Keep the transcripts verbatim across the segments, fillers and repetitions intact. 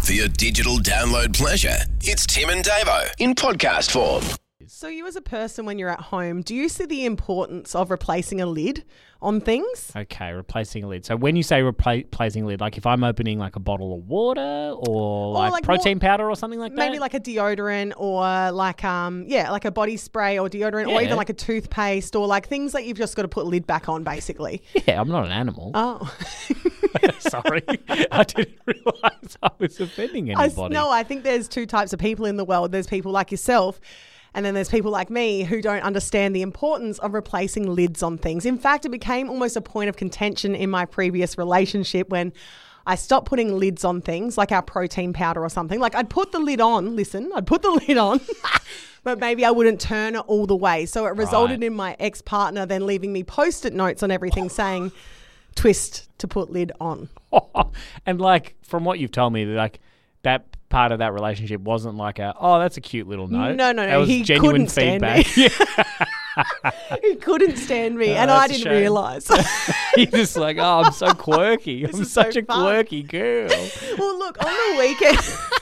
For your digital download pleasure, it's Tim and Davo in podcast form. So you as a person, when you're at home, do you see the importance of replacing a lid on things? Okay, replacing a lid. So when you say repla- replacing a lid, like if I'm opening like a bottle of water or like, like protein what- powder or something like that? Maybe like a deodorant or like, um, yeah, like a body spray or deodorant or Yeah. even like a toothpaste or like things that you've just got to put a lid back on, basically. Yeah, I'm not an animal. Oh. Sorry. I didn't realise I was offending I, anybody. no, I think there's two types of people in the world. There's people like yourself, and then there's people like me who don't understand the importance of replacing lids on things. In fact, it became almost a point of contention in my previous relationship when I stopped putting lids on things like our protein powder or something. Like I'd put the lid on, listen, I'd put the lid on, but maybe I wouldn't turn it all the way. So it resulted Right. in my ex-partner then leaving me post-it notes on everything saying, twist to put lid on. And like from what you've told me, like that part of that relationship wasn't like a, oh, that's a cute little note. No, no, no. That was He genuine couldn't stand feedback. me. He couldn't stand me, Oh, and I that's a didn't shame. realise. He's just like, oh, I'm so quirky. I'm is so such a fun. quirky girl. Well, look, on the weekend...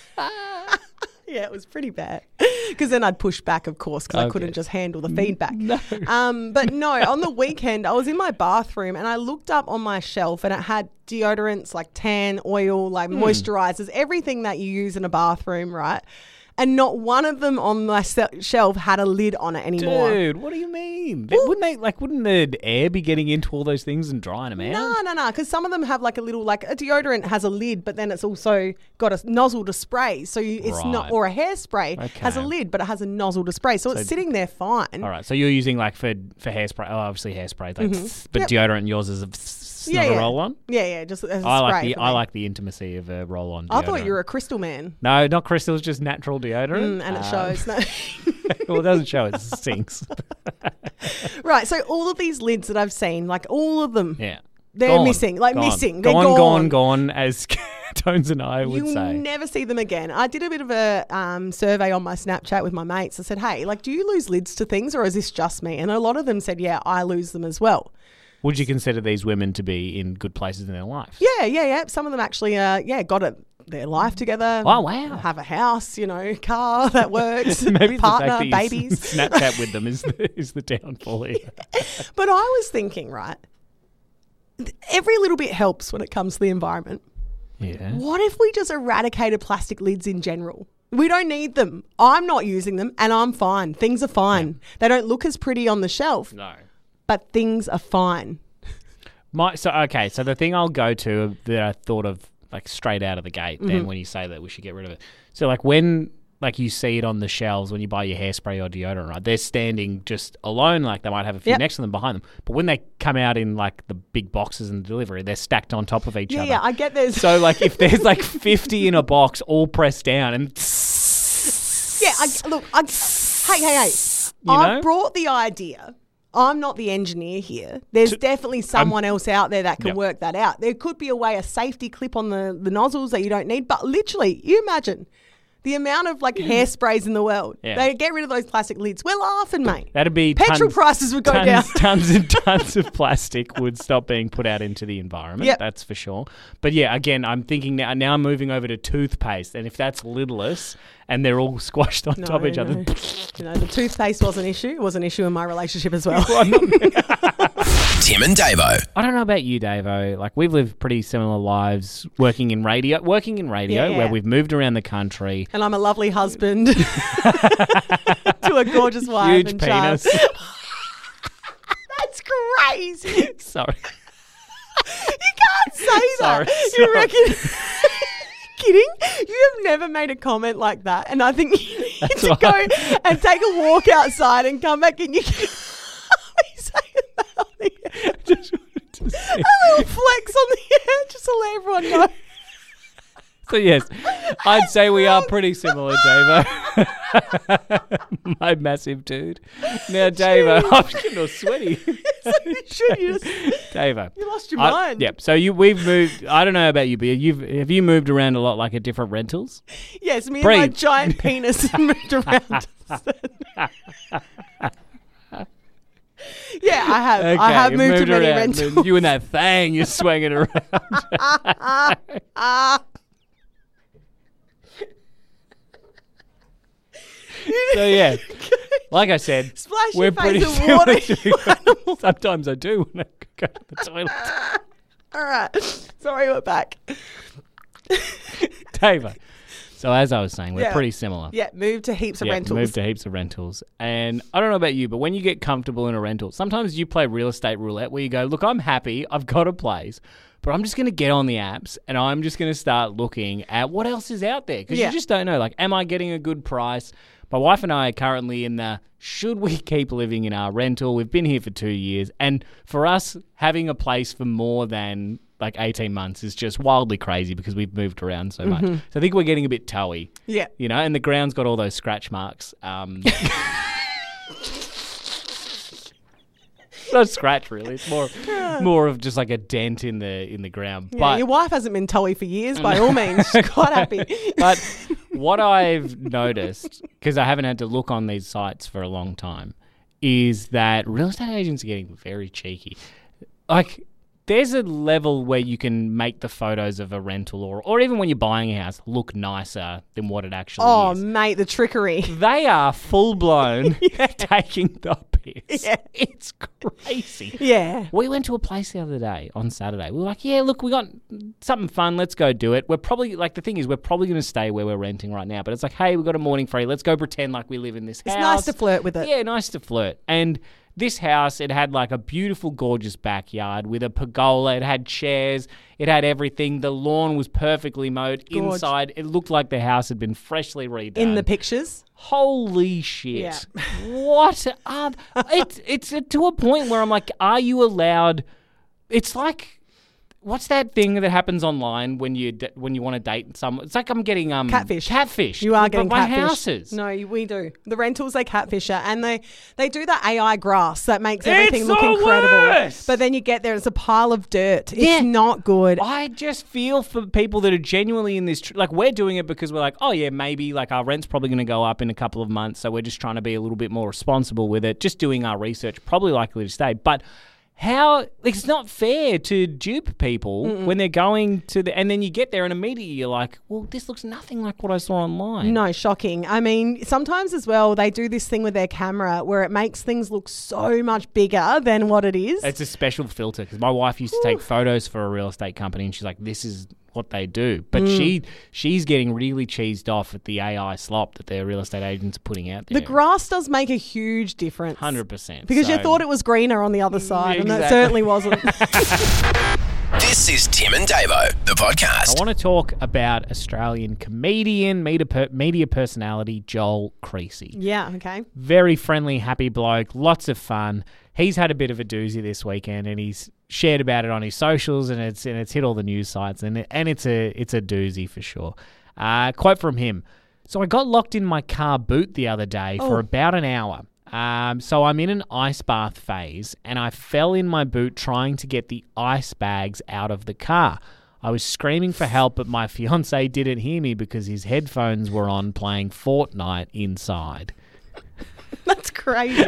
Yeah, it was pretty bad. Because then I'd push back, of course, because I Okay. couldn't just handle the feedback. No. Um, but no, on the weekend, I was in my bathroom and I looked up on my shelf and it had deodorants, like tan, oil, like Hmm. moisturizers, everything that you use in a bathroom, right? And not one of them on my se- shelf had a lid on it anymore. Dude, what do you mean? They- wouldn't they like? Wouldn't the air be getting into all those things and drying them out? No, no, no, because some of them have like a little, like a deodorant has a lid, but then it's also got a nozzle to spray. So you, it's not, Right. or a hairspray has a Okay. lid, but it has a nozzle to spray. So, it's sitting there fine. All right, so you're using like for for hairspray. Oh, obviously hairspray, like, but Mm-hmm. Yep. deodorant yours is a, it's Yeah, not a yeah. roll on. Yeah, yeah, just as a I like spray the for I me. like the intimacy of a roll on. I thought you were a crystal man. No, not crystals, just natural deodorant. Mm, and it Um, shows. No. well, it doesn't show; it stinks. Right, so all of these lids that I've seen, like all of them, Yeah, they're Gone. missing, like Gone. missing. They're gone, gone. gone, gone. As Tones and I would You say. never see them again. I did a bit of a um, survey on my Snapchat with my mates. I said, hey, like, do you lose lids to things or is this just me? And a lot of them said, yeah, I lose them as well. Would you consider these women to be in good places in their life? Yeah, yeah, yeah. Some of them actually, uh, yeah, got it, their life together. Oh, wow. Have a house, you know, car that works, Maybe partner, the fact that you babies. Snapchat with them is the, is the downfall here. But I was thinking, right, every little bit helps when it comes to the environment. Yeah. What if we just eradicated plastic lids in general? We don't need them. I'm not using them and I'm fine. Things are fine. They don't look as pretty on the shelf, No. but things are fine. My so okay, so the thing I'll go to that I thought of like straight out of the gate Mm-hmm. then when you say that we should get rid of it. So like when like you see it on the shelves when you buy your hairspray or deodorant, right? They're standing just alone, like they might have a few Yep. next to them behind them. But when they come out in like the big boxes and delivery, they're stacked on top of each Yeah, other. yeah, I get there's... So like if there's like fifty in a box all pressed down and yeah, I, look, I, hey, hey, hey. You I know? brought the idea. I'm not the engineer here. There's definitely someone else out there that can Yep. work that out. There could be a way, a safety clip on the, the nozzles that you don't need. But literally, you imagine the amount of like hairsprays in the world. Yeah. They get rid of those plastic lids. We're laughing, mate. that'd be Petrol tons, prices would go tons, down. tons and tons of plastic would stop being put out into the environment. Yep. That's for sure. But yeah, again, I'm thinking now. Now I'm moving over to toothpaste, and if that's lidless and they're all squashed on No, top of each no. other, You know, the toothpaste was an issue. It was an issue in my relationship as well. Tim and Davo. I don't know about you, Davo. Like we've lived pretty similar lives, working in radio, working in radio, Yeah. where we've moved around the country. And I'm a lovely husband to a gorgeous wife Huge and penis. child. That's crazy. Sorry. You can't say that. Sorry, You sorry. reckon? Kidding? You have never made a comment like that, and I think you need That's to why- go and take a walk outside and come back, and you can be saying that on the air. Just wanted to say- A little flex on the air, just to let everyone know. So yes, I'd say we are pretty similar, Davo. My massive dude. Now, Davo, I'm getting all sweaty. You should. You just Davo, you lost your I- mind. Yep. So you, we've moved. I don't know about you, but you've have you moved around a lot, like at different rentals? Yes, me and my Breathe. giant penis moved around. Yeah, I have. Okay, I have you've moved, to many around. rentals. You and that thing, you're swinging around. So yeah, like I said, Splash we're your face pretty with similar water. to- Sometimes I do when I go to the toilet. All right. Sorry, we're back. Davo. So as I was saying, we're Yeah. pretty similar. Yeah, move to heaps of Yeah, rentals. move to heaps of rentals. And I don't know about you, but when you get comfortable in a rental, sometimes you play real estate roulette where you go, look, I'm happy, I've got a place, but I'm just going to get on the apps and I'm just going to start looking at what else is out there. Because Yeah. you just don't know, like, am I getting a good price? My wife and I are currently in the, should we keep living in our rental? We've been here for two years. And for us, having a place for more than like eighteen months is just wildly crazy because we've moved around so much. So I think we're getting a bit toey. Yeah. You know, and the ground's got all those scratch marks. Um, not scratch, really. It's more, more of just like a dent in the in the ground. Yeah, but your wife hasn't been toey for years, by all means. She's quite happy. but what I've noticed, because I haven't had to look on these sites for a long time, is that real estate agents are getting very cheeky. Like, there's a level where you can make the photos of a rental or, or even when you're buying a house look nicer than what it actually Oh, is. mate, the trickery. They are full blown taking the piss. Yeah. It's crazy. Yeah. We went to a place the other day on Saturday. We were like, yeah, look, we got something fun. Let's go do it. We're probably, like, the thing is, we're probably going to stay where we're renting right now. But it's like, hey, we've got a morning free. Let's go pretend like we live in this It's house. nice to flirt with it. Yeah, nice to flirt. And this house, it had like a beautiful, gorgeous backyard with a pergola. It had chairs. It had everything. The lawn was perfectly mowed. Gorge. Inside, it looked like the house had been freshly redone. In the pictures. Holy shit. Yeah. What are... It's, it's to a point where I'm like, are you allowed... It's like... What's that thing that happens online when you d- when you want to date someone? It's like I'm getting um Catfish. Catfish. You are But getting by catfish. houses. No, we do. The rentals, they catfish it. And they, they do the A I grass that makes everything It's look the incredible. worst. But then you get there, it's a pile of dirt. It's Yeah. not good. I just feel for people that are genuinely in this, tr- like we're doing it because we're like, oh yeah, maybe like our rent's probably going to go up in a couple of months, so we're just trying to be a little bit more responsible with it, just doing our research, probably likely to stay. But how, like, it's not fair to dupe people Mm-mm. when they're going to the, and then you get there and immediately you're like, well, this looks nothing like what I saw online. No, shocking. I mean, sometimes as well, they do this thing with their camera where it makes things look so much bigger than what it is. It's a special filter because my wife used to take photos for a real estate company and she's like, this is what they do. But Mm. she she's getting really cheesed off at the A I slop that their real estate agents are putting out there. The grass does make a huge difference. one hundred percent. Because So- you thought it was greener on the other side, and that Exactly. certainly wasn't. This is Tim and Davo, the podcast. I want to talk about Australian comedian, media, per- media personality Joel Creasy. Yeah, okay. Very friendly, happy bloke, lots of fun. He's had a bit of a doozy this weekend, and he's shared about it on his socials, and it's and it's hit all the news sites, and it, and it's a it's a doozy for sure. Uh, quote from him: "So I got locked in my car boot the other day Oh. for about an hour. Um, so I'm in an ice bath phase, and I fell in my boot trying to get the ice bags out of the car. I was screaming for help, but my fiance didn't hear me because his headphones were on playing Fortnite inside." That's crazy.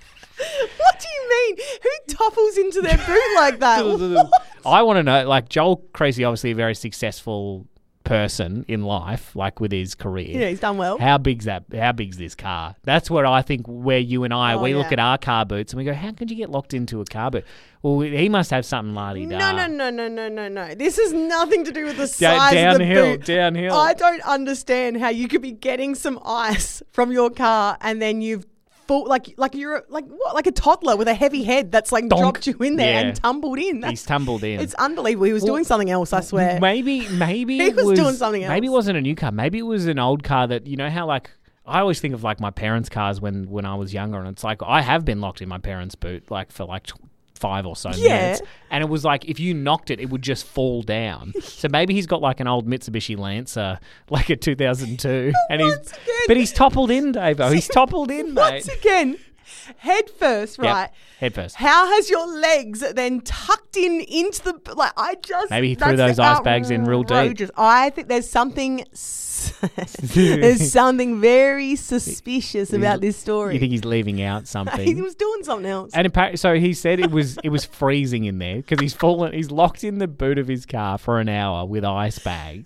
What do you mean? Who topples into their boot like that? What? I want to know, like, Joel Creasy, obviously a very successful person in life, like with his career. Yeah, he's done well. How big's that? How big's this car? That's where I think where you and I, Oh, we yeah. look at our car boots and we go, how could you get locked into a car boot? Well, he must have something la-di-da. No, no, no, no, no, no, no. This has nothing to do with the Da- size of the downhill, boot. downhill. I don't understand how you could be getting some ice from your car and then you've full like like you're like what like a toddler with a heavy head that's like Donk. dropped you in there Yeah. and tumbled in. That's, He's tumbled in. It's unbelievable. He was Well, doing something else, I swear. Maybe, maybe He it was was doing something Maybe it else. wasn't a new car. Maybe it was an old car that, you know how, like, I always think of like my parents' cars when when I was younger, and it's like I have been locked in my parents' boot like for like tw- five or so Yeah. minutes, and it was like if you knocked it, it would just fall down. So maybe he's got like an old Mitsubishi Lancer, like a two thousand two, and he's Once again. but he's toppled in, Davo. He's toppled in, mate. Once again, head first, Yep, right? head first. How has your legs then tucked in into the like? I just Maybe he threw that's those ice bags in real deep. outrageous. I think there's something. s- there's something very suspicious about this story. You think he's leaving out he something? was doing something else. And apparently, so he said it was it was freezing in there because he's fallen. He's locked in the boot of his car for an hour with ice bags.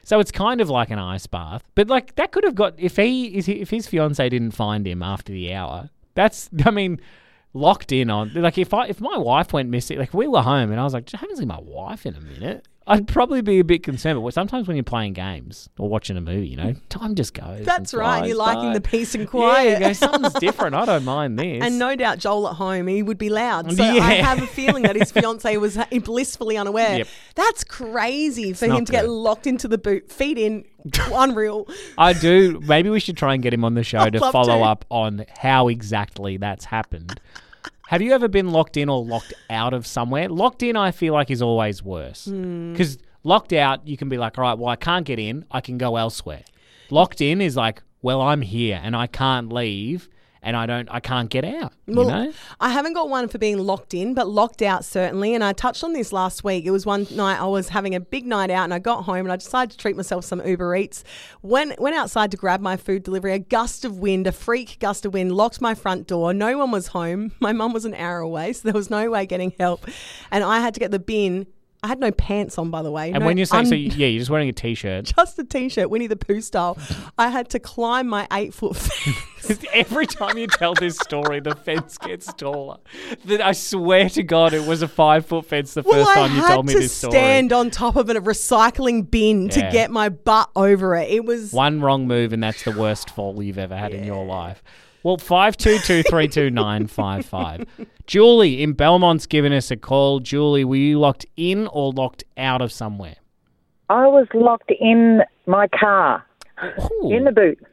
So it's kind of like an ice bath. But like that could have got if he if his fiance didn't find him after the hour. That's I mean, locked in on like if I if my wife went missing, like if we were home and I was like, I haven't seen my wife in a minute, I'd probably be a bit concerned. But sometimes when you're playing games or watching a movie, you know, time just goes. That's right. Flies You're liking by. the peace and quiet. Yeah, you go, something's different. I don't mind this. And no doubt Joel at home, he would be loud. So Yeah. I have a feeling that his fiance was blissfully unaware. Yep. That's crazy for not him to get good. locked into the boot, feet in, unreal. I do. Maybe we should try and get him on the show I'd to love follow to. up on how exactly that's happened. Have you ever been locked in or locked out of somewhere? Locked in, I feel like, is always worse. Hmm. Because locked out, you can be like, all right, well, I can't get in. I can go elsewhere. Locked in is like, well, I'm here and I can't leave and I don't, I can't get out, Well, you know? I haven't got one for being locked in, but locked out certainly. And I touched on this last week. It was one night I was having a big night out and I got home and I decided to treat myself some Uber Eats. Went, went outside to grab my food delivery. A gust of wind, a freak gust of wind, locked my front door. No one was home. My mum was an hour away, so there was no way getting help. And I had to get the bin. I had no pants on, by the way. And no when you're saying, un- so yeah, you're just wearing a t-shirt. just a t-shirt, Winnie the Pooh style. I had to climb my eight-foot fence. Every time you tell this story, the fence gets taller. That I swear to God, it was a five-foot fence the Well, first I time you had told me to this story. stand on top of a recycling bin to Yeah. get my butt over it. It was One wrong move and that's the worst fall you've ever had in your life. Well, five two two three two nine five five. Julie in Belmont's given us a call. Julie, were you locked in or locked out of somewhere? I was locked in my car, Ooh. in the boot.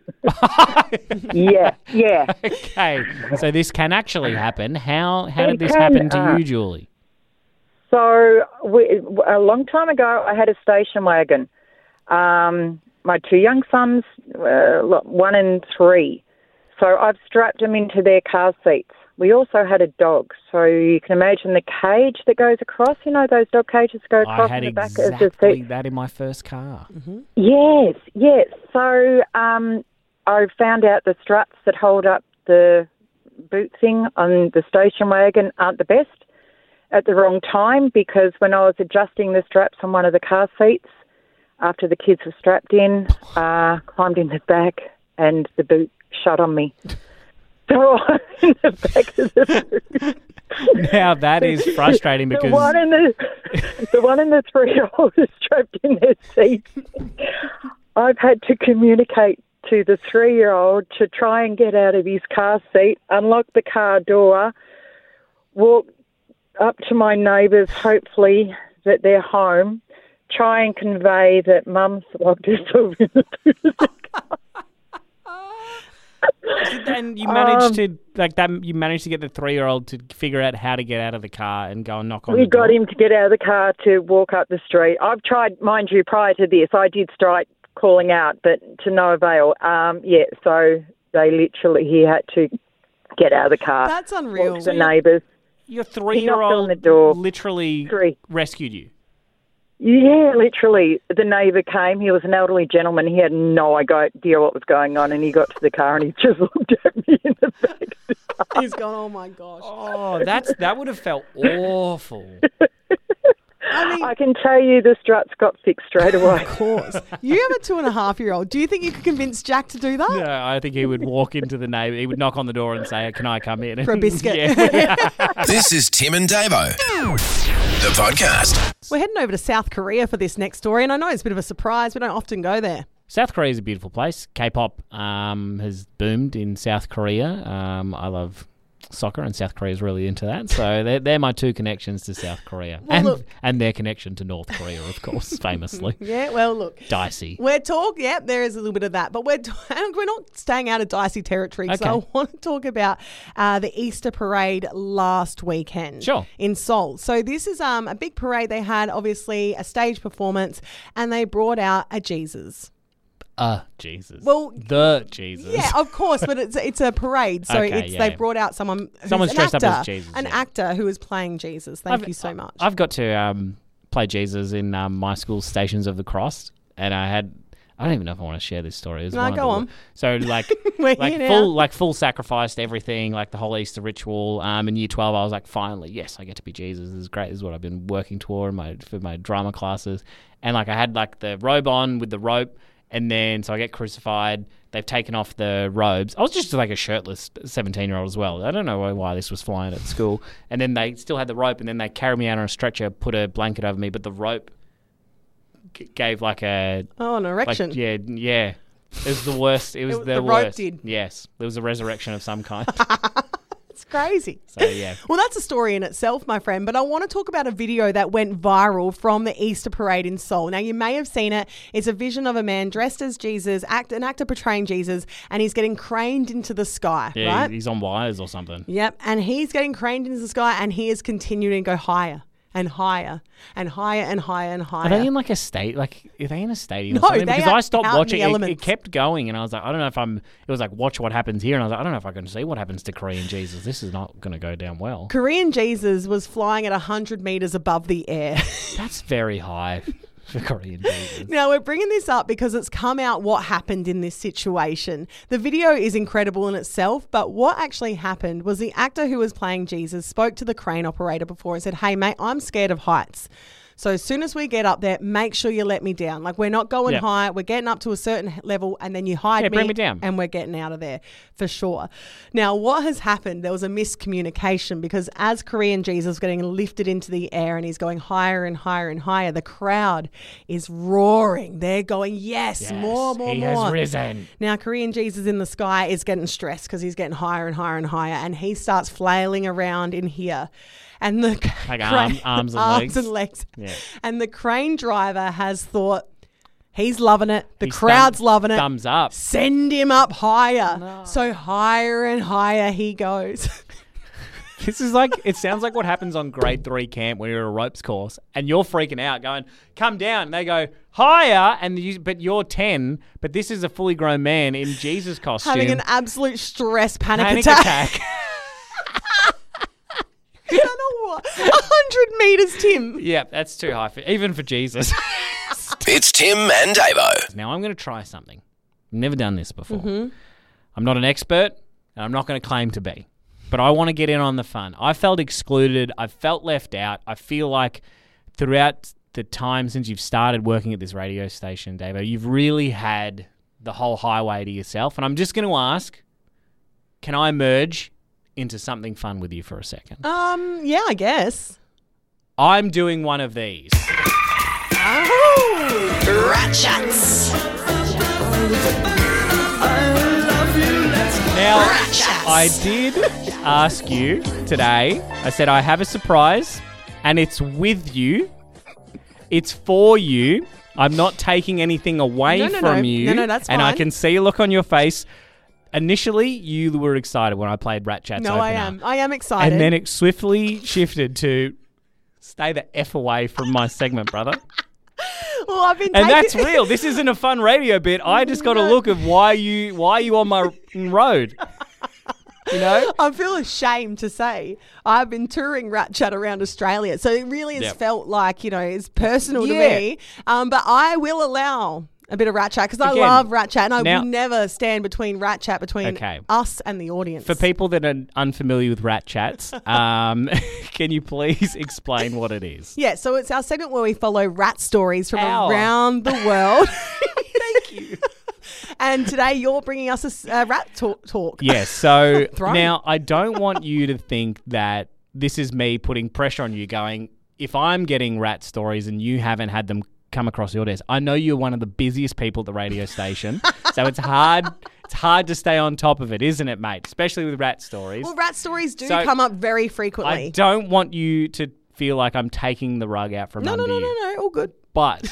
yeah, yeah. Okay, so this can actually happen. How how did It this can, happen to uh, you, Julie? So we, a long time ago, I had a station wagon. Um, my two young sons, uh, look, one and three. So I've strapped them into their car seats. We also had a dog. So you can imagine the cage that goes across. You know those dog cages go I across had in the back of the exactly seat? that in my first car. Yes, yes. So um, I found out the struts that hold up the boot thing on the station wagon aren't the best at the wrong time, because when I was adjusting the straps on one of the car seats after the kids were strapped in, uh, climbed in the back and the boot shut on me. So I'm in the back of the boot. Now that is frustrating The because one and the the one and the three-year-old is strapped in their seats. I've had to communicate to the three-year-old to try and get out of his car seat, unlock the car door, walk up to my neighbours, hopefully that they're home, try and convey that Mum's locked herself in the boot of the car. and you managed Um, to like that. You managed to get the three-year-old to figure out how to get out of the car and go and knock on We the door. got him to get out of the car to walk up the street. I've tried, mind you, prior to this, I did strike calling out, but to no avail. Um, yeah, so they literally, he had to get out of the car. That's unreal. Walk to the neighbours. Your He knocked three-year-old on the door. literally Three. rescued you. Yeah, literally. The neighbour came. He was an elderly gentleman. He had no idea what was going on, and he got to the car and he just looked at me in the back of the car. He's gone, oh my gosh. Oh, that's that would have felt awful. I mean, I can tell you the struts got fixed straight away. of course. You have a two and a half year old. Do you think you could convince Jack to do that? No, I think he would walk into the neighbour. He would knock on the door and say, "Can I come in?" For a biscuit. Yeah. This is Tim and Davo, the podcast. We're heading over to South Korea for this next story, and I know it's a bit of a surprise. We don't often go there. South Korea is a beautiful place. K-pop um, has boomed in South Korea. Um, I love soccer, and South Korea is really into that. So they're, they're my two connections to South Korea. Well, and, look- and their connection to North Korea, of course, famously. Yeah, well, look. Dicey. We're talking, yeah, there is a little bit of that, but we're t- and we're not staying out of dicey territory. So Okay. I want to talk about uh, the Easter parade last weekend Sure. in Seoul. So this is um, a big parade. They had obviously a stage performance, and they brought out a Jesus. Uh, Jesus. Well, the Jesus. Yeah, of course, but it's it's a parade, so Okay, it's yeah, they yeah. brought out someone who's Someone's an dressed up actor, as Jesus, an yeah. actor who is playing Jesus. Thank I've- you so much. I've got to um, play Jesus in um, my school's Stations of the Cross, and I had I don't even know if I want to share this story. It was No, one of go the- on. So like, We're like here now. full, like full sacrificed everything, like the whole Easter ritual. Um, in year twelve, I was like, finally, yes, I get to be Jesus. This is great. This is what I've been working toward my for my drama classes. And like, I had like the robe on with the rope, and then so I get crucified. They've taken off the robes. I was just like a shirtless seventeen-year-old as well. I don't know why, why this was flying at school. And then they still had the rope, and then they carried me out on a stretcher, put a blanket over me, but the rope g- gave like a Oh, an like, erection. yeah, yeah. It was the worst. It was It- the, the rope worst. did. Yes, there was a resurrection of some kind. It's crazy. So yeah, Well, that's a story in itself, my friend. But I want to talk about a video that went viral from the Easter parade in Seoul. Now, you may have seen it. It's a vision of a man dressed as Jesus, act, an actor portraying Jesus, and he's getting craned into the sky, yeah, right? he's on wires or something. Yep. And he's getting craned into the sky, and he is continuing to go higher and higher and higher and higher and higher. Are they in like a state? Like, are they in a stadium? No, or something? they Because are I stopped out in watching. the It, it elements. kept going, and I was like, I don't know if I'm. It was like, watch what happens here, and I was like, I don't know if I can see what happens to Korean Jesus. This is not going to go down well. Korean Jesus was flying at one hundred meters above the air. That's very high for Korean Jesus. Now, we're bringing this up because it's come out what happened in this situation. The video is incredible in itself, but what actually happened was the actor who was playing Jesus spoke to the crane operator before and said, hey, mate, I'm scared of heights. So as soon as we get up there, make sure you let me down. Like, we're not going Yep. high. We're getting up to a certain level, and then you hide Yeah, me, bring me down. and we're getting out of there for sure. Now, what has happened, there was a miscommunication because as Korean Jesus was getting lifted into the air and he's going higher and higher and higher, the crowd is roaring. They're going, yes, Yes, more, more, he more. has risen. Now, Korean Jesus in the sky is getting stressed because he's getting higher and higher and higher, and he starts flailing around in here. And the Like crane- arm- arms and arms legs. and legs. Yeah. And the crane driver has thought, he's loving it. The He's crowd's thumb- loving it. Thumbs up. Send him up higher. So higher and higher he goes. This is like, it sounds like what happens on grade three camp when you're at a ropes course and you're freaking out going, come down. And they go, higher. And you, but you're ten, but this is a fully grown man in Jesus costume. Having an absolute stress panic, panic attack. attack. I don't know what. one hundred metres, Tim. Yeah, that's too high, for, even for Jesus. It's Tim and Davo. Now I'm going to try something. Never done this before. Mm-hmm. I'm not an expert, and I'm not going to claim to be. But I want to get in on the fun. I felt excluded. I felt left out. I feel like throughout the time since you've started working at this radio station, Davo, you've really had the whole highway to yourself. And I'm just going to ask, can I merge into something fun with you for a second? Um, yeah, I guess. I'm doing one of these. Oh. Rat Chats. Now, I did ask you today, I said I have a surprise and it's with you. It's for you. I'm not taking anything away No, no, from no. you. No, no, that's And I fine. can see a look on your face. Initially, you were excited when I played Rat Chats No, I opener. am. I am excited. And then it swiftly shifted to stay the F away from my segment, brother. well, I've been And taking- that's real. This isn't a fun radio bit. I just got a look of why you why are you on my road? You know? I feel ashamed to say I've been touring Rat Chat around Australia, so it really has Yep. felt like, you know, it's personal Yeah. to me. Um, but I will allow a bit of Rat Chat because I Again, love Rat Chat, and I now- will never stand between Rat Chat between Okay. us and the audience. For people that are unfamiliar with Rat Chats, um, can you please explain what it is? Yeah, so it's our segment where we follow rat stories from Ow. around the world. Thank you. And today you're bringing us a s- a rat talk. talk. Yes. So Thrown. now I don't want you to think that this is me putting pressure on you going, if I'm getting rat stories and you haven't had them come across your desk, I know you're one of the busiest people at the radio station. So it's hard it's hard to stay on top of it, isn't it, mate? Especially with rat stories. Well, rat stories do So, come up very I frequently. don't want you to feel like I'm taking the rug out from No, under no, no, you. no, no, all good. But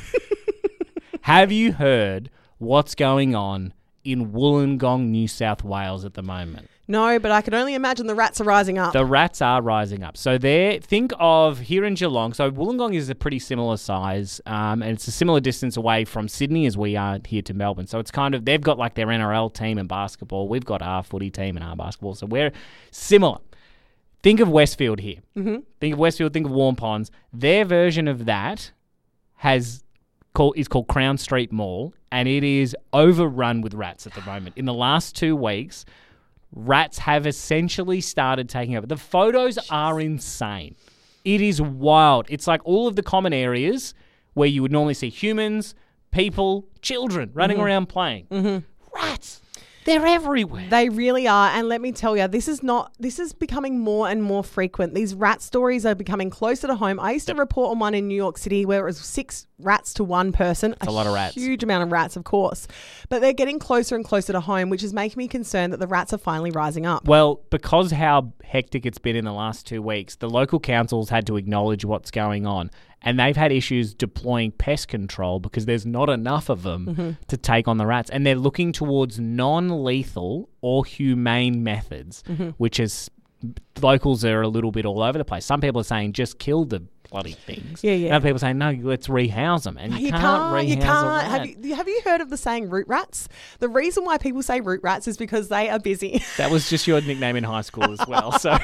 have you heard what's going on in Wollongong, New South Wales at the moment? No, but I can only imagine the rats are rising up. The rats are rising up. So there, think of here in Geelong. So Wollongong is a pretty similar size, um, and it's a similar distance away from Sydney as we are here to Melbourne. So it's kind of, they've got like their N R L team in basketball. We've got our footy team and our basketball. So we're similar. Think of Westfield here. Mm-hmm. Think of Westfield, think of Warm Ponds. Their version of that has called, is called Crown Street Mall, and it is overrun with rats at the moment. In the last two weeks, rats have essentially started taking over. The photos are insane. It is wild. It's like all of the common areas where you would normally see humans, people, children running Mm-hmm. around playing. Mm-hmm. Rats. They're everywhere. They really are. And let me tell you, this is not, this is becoming more and more frequent. These rat stories are becoming closer to home. I used to report on one in New York City where it was six rats to one person. a lot of rats. Huge amount of rats, of course. But they're getting closer and closer to home, which is making me concerned that the rats are finally rising up. Well, because how hectic it's been in the last two weeks, the local councils had to acknowledge what's going on. And they've had issues deploying pest control because there's not enough of them Mm-hmm. to take on the rats. And they're looking towards non-lethal or humane methods, Mm-hmm. which is locals are a little bit all over the place. Some people are saying just kill the bloody things. Yeah, yeah. And other people are saying, no, let's rehouse them. And you, You can't, can't, rehouse you a can't. rat. Have you, have you heard of the saying root rats? The reason why people say root rats is because they are busy. That was just your nickname in high school as well. So,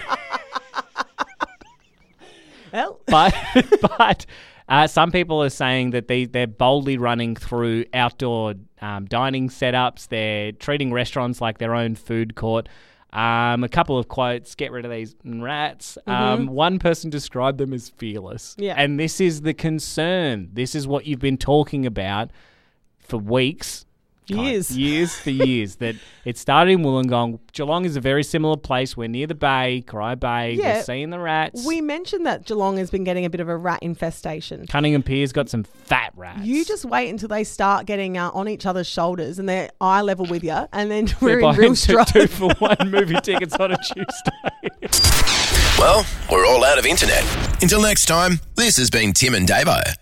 Well, but but uh, some people are saying that they they're boldly running through outdoor um, dining setups. They're treating restaurants like their own food court. Um, a couple of quotes: "Get rid of these rats." Um, one person described them as fearless. Yeah. And this is the concern. This is what you've been talking about for weeks. Years. God, years for years. That it started in Wollongong. Geelong is a very similar place. We're near the bay, Corai Bay. Yeah. We're seeing the rats. we mentioned that Geelong has been getting a bit of a rat infestation. Cunningham Pier's got some fat rats. You just wait until they start getting uh, on each other's shoulders and they're eye level with you, and then we're in buying real two, strife. two for one movie tickets on a Tuesday. Well, we're all out of internet. Until next time, this has been Tim and Davo.